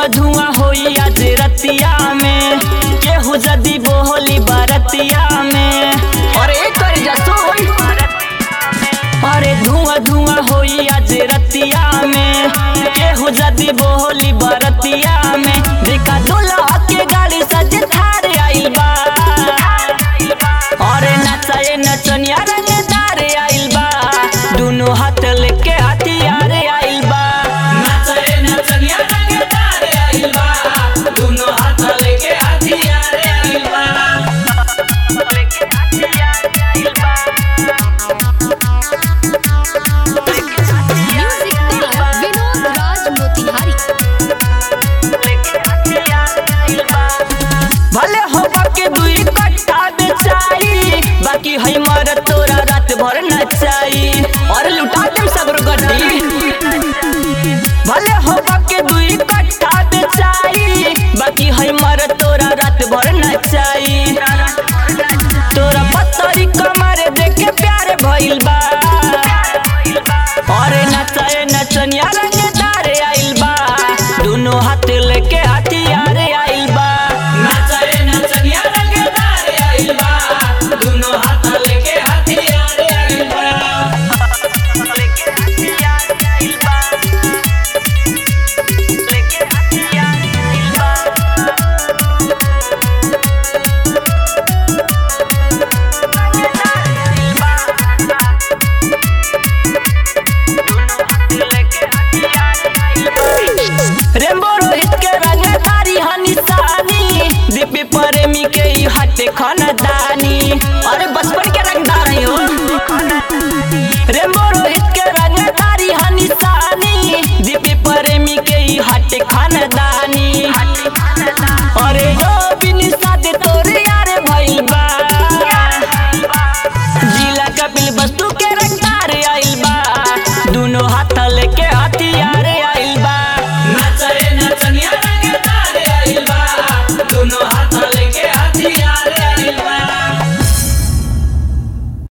धुआं होई आज रतिया में, केहू जदी बोली बरतिया में। अरे कर जसोई अरे धुआं धुआं होई आज रतिया में, केहू जदी बोली बरतिया में। देखा दूल्हा के गाड़ी सज थार आइल बा, अरे नचाए नचनिया रंगदार आइल बा, दोनों हाथ लेके हथियार आइल बा। नचाए नचनिया रंगदार आइल बा, दोनों हाथ लेके हथियार आइल बा। विनोद राज मोतिहारी। भले हो के दुई कट्ठा बेचाई, बाकी है मर तोरा रात भर नचाई, और लुटा दे सब गड्डी। भले हो के दुई कट्ठा बेचाई, बाकी है मर तोरा रात भर नचाई। तोरा पत्तरी कमर देखे प्यार भइल बा, और नचाए नचनिया रंगदार आइल बा, दोनों हाथ लेके हथियार आइल बा। नचाए नचनिया रंगदार आइल बा, दोनों हाथ लेके हथियार आइल बा। रेम्बो रोहित के रंगदारी निशानी, दीपी प्रेमी के हाथे खानदानी, अरे बचपन के रंगदार हो। रेम्बो रोहित के रंगदारी निशानी, दीपी प्रेमी के हाथे खानदानी। अरे यो बिन सादे तोरे यार भइल बा, जिला कपिल वस्तु के रंगदार आइल बा, दोनों हाथ लेके हथियार